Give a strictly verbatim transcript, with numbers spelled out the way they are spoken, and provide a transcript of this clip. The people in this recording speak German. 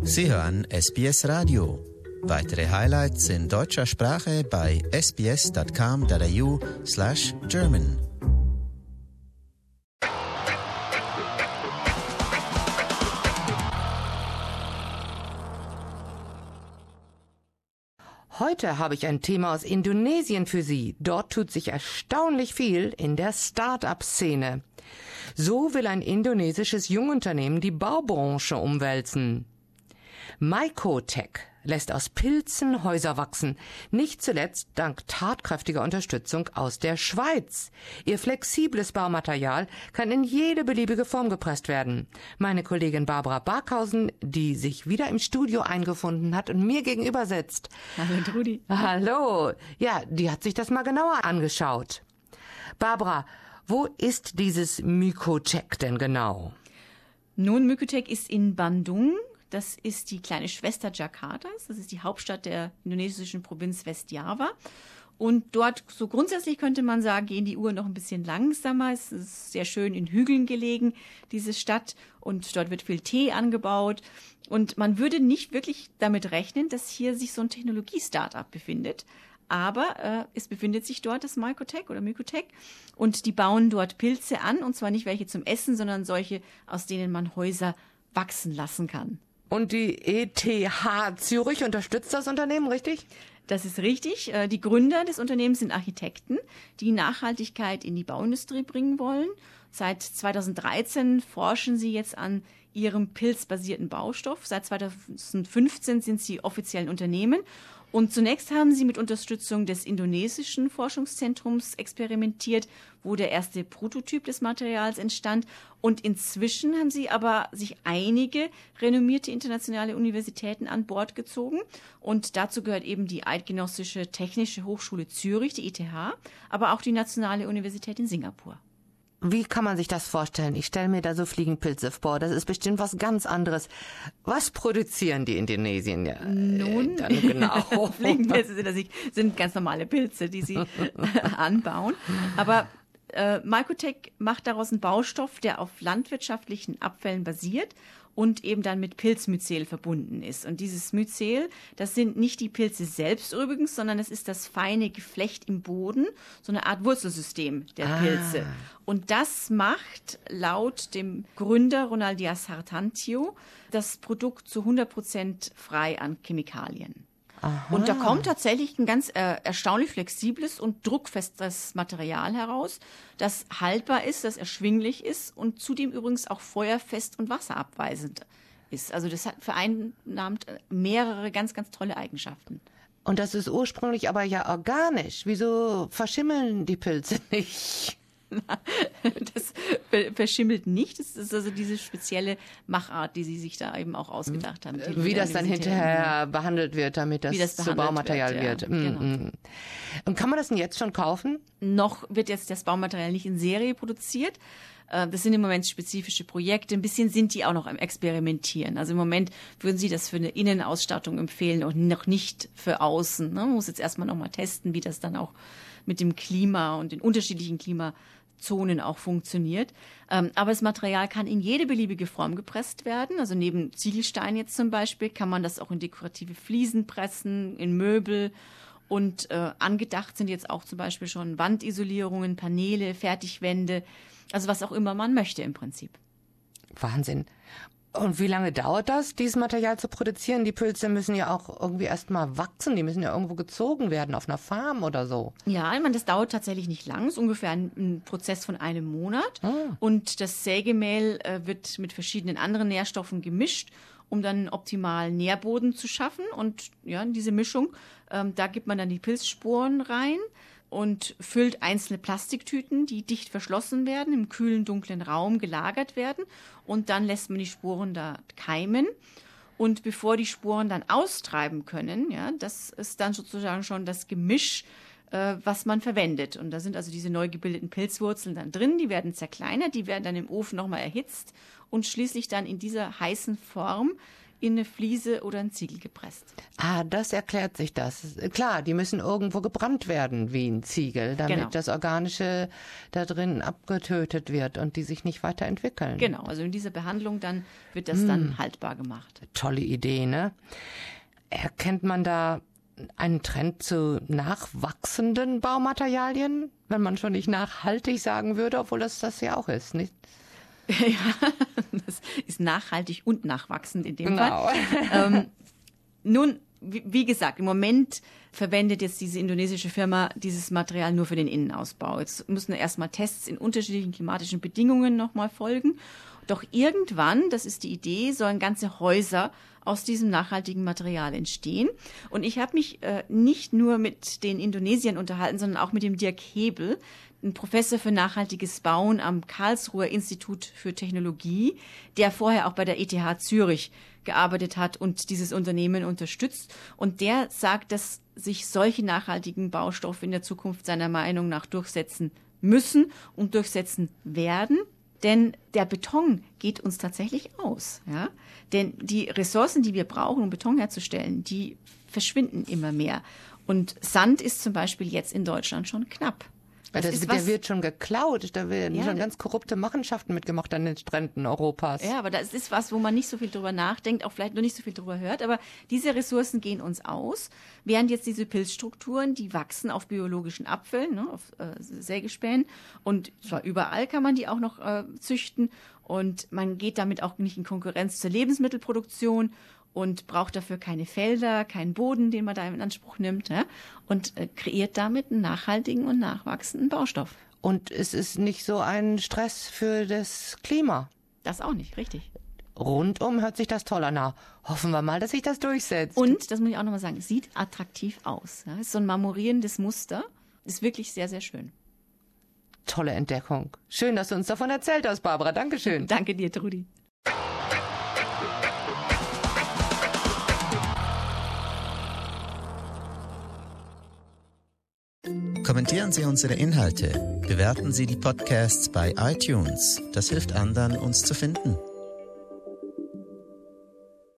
Sie hören S B S Radio. Weitere Highlights in deutscher Sprache bei sbs.com.au slash German. Heute habe ich ein Thema aus Indonesien für Sie. Dort tut sich erstaunlich viel in der Start-up-Szene. So will ein indonesisches Jungunternehmen die Baubranche umwälzen. Mycotech lässt aus Pilzen Häuser wachsen, nicht zuletzt dank tatkräftiger Unterstützung aus der Schweiz. Ihr flexibles Baumaterial kann in jede beliebige Form gepresst werden. Meine Kollegin Barbara Barkhausen, die sich wieder im Studio eingefunden hat und mir gegenüber sitzt. Hallo Trudi. Hallo. Ja, die hat sich das mal genauer angeschaut. Barbara, wo ist dieses Mycotech denn genau? Nun, Mycotech ist in Bandung. Das ist die kleine Schwester Jakartas. Das ist die Hauptstadt der indonesischen Provinz Westjava. Und dort, so grundsätzlich könnte man sagen, gehen die Uhren noch ein bisschen langsamer. Es ist sehr schön in Hügeln gelegen, diese Stadt. Und dort wird viel Tee angebaut. Und man würde nicht wirklich damit rechnen, dass hier sich so ein Technologie-Startup befindet. Aber äh, es befindet sich dort das Mycotech oder Mycotech. Und die bauen dort Pilze an. Und zwar nicht welche zum Essen, sondern solche, aus denen man Häuser wachsen lassen kann. Und die E T H Zürich unterstützt das Unternehmen, richtig? Das ist richtig. Die Gründer des Unternehmens sind Architekten, die Nachhaltigkeit in die Bauindustrie bringen wollen. Seit zweitausenddreizehn forschen sie jetzt an ihrem pilzbasierten Baustoff. Seit zweitausendfünfzehn sind sie offiziell ein Unternehmen. Und zunächst haben sie mit Unterstützung des indonesischen Forschungszentrums experimentiert, wo der erste Prototyp des Materials entstand. Und inzwischen haben sie aber sich einige renommierte internationale Universitäten an Bord gezogen. Und dazu gehört eben die Eidgenössische Technische Hochschule Zürich, die E T H, aber auch die Nationale Universität in Singapur. Wie kann man sich das vorstellen? Ich stelle mir da so Fliegenpilze vor. Das ist bestimmt was ganz anderes. Was produzieren die Indonesien ja? Nun, dann genau. Fliegenpilze sind, also sind ganz normale Pilze, die sie anbauen. Aber äh, Mycotech macht daraus einen Baustoff, der auf landwirtschaftlichen Abfällen basiert und eben dann mit Pilzmyzel verbunden ist. Und dieses Myzel, das sind nicht die Pilze selbst übrigens, sondern es ist das feine Geflecht im Boden, so eine Art Wurzelsystem der ah. Pilze. Und das macht laut dem Gründer Ronaldias Hartantio das Produkt zu hundert Prozent frei an Chemikalien. Aha. Und da kommt tatsächlich ein ganz äh, erstaunlich flexibles und druckfestes Material heraus, das haltbar ist, das erschwinglich ist und zudem übrigens auch feuerfest und wasserabweisend ist. Also das hat vereinnahmt mehrere ganz, ganz tolle Eigenschaften. Und das ist ursprünglich aber ja organisch. Wieso verschimmeln die Pilze nicht? Das verschimmelt nicht. Das ist also diese spezielle Machart, die sie sich da eben auch ausgedacht haben. Wie das dann hinterher behandelt wird, damit das, das zu Baumaterial wird. wird. Ja, genau. Und kann man das denn jetzt schon kaufen? Noch wird jetzt das Baumaterial nicht in Serie produziert. Das sind im Moment spezifische Projekte. Ein bisschen sind die auch noch am Experimentieren. Also im Moment würden Sie das für eine Innenausstattung empfehlen und noch nicht für außen. Man muss jetzt erstmal noch mal testen, wie das dann auch mit dem Klima und den unterschiedlichen Klimazonen auch funktioniert. Aber das Material kann in jede beliebige Form gepresst werden. Also neben Ziegelstein jetzt zum Beispiel kann man das auch in dekorative Fliesen pressen, in Möbel. Und äh, angedacht sind jetzt auch zum Beispiel schon Wandisolierungen, Paneele, Fertigwände, also was auch immer man möchte im Prinzip. Wahnsinn. Und wie lange dauert das, dieses Material zu produzieren? Die Pilze müssen ja auch irgendwie erst mal wachsen, die müssen ja irgendwo gezogen werden, auf einer Farm oder so. Ja, ich meine, das dauert tatsächlich nicht lang, es ist ungefähr ein, ein Prozess von einem Monat. Ah. Und das Sägemehl äh, wird mit verschiedenen anderen Nährstoffen gemischt, um dann einen optimalen Nährboden zu schaffen. Und ja, diese Mischung, ähm, da gibt man dann die Pilzsporen rein und füllt einzelne Plastiktüten, die dicht verschlossen werden, im kühlen, dunklen Raum gelagert werden. Und dann lässt man die Sporen da keimen. Und bevor die Sporen dann austreiben können, ja, das ist dann sozusagen schon das Gemisch, äh, was man verwendet. Und da sind also diese neu gebildeten Pilzwurzeln dann drin, die werden zerkleinert, die werden dann im Ofen nochmal erhitzt und schließlich dann in dieser heißen Form in eine Fliese oder ein Ziegel gepresst. Ah, das erklärt sich das. Klar, die müssen irgendwo gebrannt werden wie ein Ziegel, damit Genau. das Organische da drin abgetötet wird und die sich nicht weiterentwickeln. Genau, also in dieser Behandlung dann wird das dann haltbar gemacht. Tolle Idee, ne? Erkennt man da einen Trend zu nachwachsenden Baumaterialien, wenn man schon nicht nachhaltig sagen würde, obwohl das das ja auch ist, nicht? Ja, das ist nachhaltig und nachwachsend in dem Genau. Fall. Ähm, nun, wie, wie gesagt, im Moment verwendet jetzt diese indonesische Firma dieses Material nur für den Innenausbau. Jetzt müssen erstmal Tests in unterschiedlichen klimatischen Bedingungen nochmal folgen. Doch irgendwann, das ist die Idee, sollen ganze Häuser aus diesem nachhaltigen Material entstehen. Und ich habe mich äh, nicht nur mit den Indonesiern unterhalten, sondern auch mit dem Dirk Hebel, ein Professor für nachhaltiges Bauen am Karlsruher Institut für Technologie, der vorher auch bei der E T H Zürich gearbeitet hat und dieses Unternehmen unterstützt. Und der sagt, dass sich solche nachhaltigen Baustoffe in der Zukunft seiner Meinung nach durchsetzen müssen und durchsetzen werden. Denn der Beton geht uns tatsächlich aus. Ja? Denn die Ressourcen, die wir brauchen, um Beton herzustellen, die verschwinden immer mehr. Und Sand ist zum Beispiel jetzt in Deutschland schon knapp. Das Das ist, ist der was- wird schon geklaut, da werden Ja, schon da- ganz korrupte Machenschaften mitgemacht an den Stränden Europas. Ja, aber das ist was, wo man nicht so viel drüber nachdenkt, auch vielleicht noch nicht so viel drüber hört. Aber diese Ressourcen gehen uns aus, während jetzt diese Pilzstrukturen, die wachsen auf biologischen Abfällen, ne, auf äh, Sägespänen. Und zwar überall kann man die auch noch äh, züchten. Und man geht damit auch nicht in Konkurrenz zur Lebensmittelproduktion und braucht dafür keine Felder, keinen Boden, den man da in Anspruch nimmt. Ja, und äh, kreiert damit einen nachhaltigen und nachwachsenden Baustoff. Und es ist nicht so ein Stress für das Klima. Das auch nicht, richtig. Rundum hört sich das toll an. Na, hoffen wir mal, dass sich das durchsetzt. Und, das muss ich auch nochmal sagen, sieht attraktiv aus. Ja, ist so ein marmorierendes Muster. Ist wirklich sehr, sehr schön. Tolle Entdeckung. Schön, dass du uns davon erzählt hast, Barbara. Dankeschön. Danke dir, Trudi. Kommentieren Sie unsere Inhalte, bewerten Sie die Podcasts bei iTunes. Das hilft anderen, uns zu finden.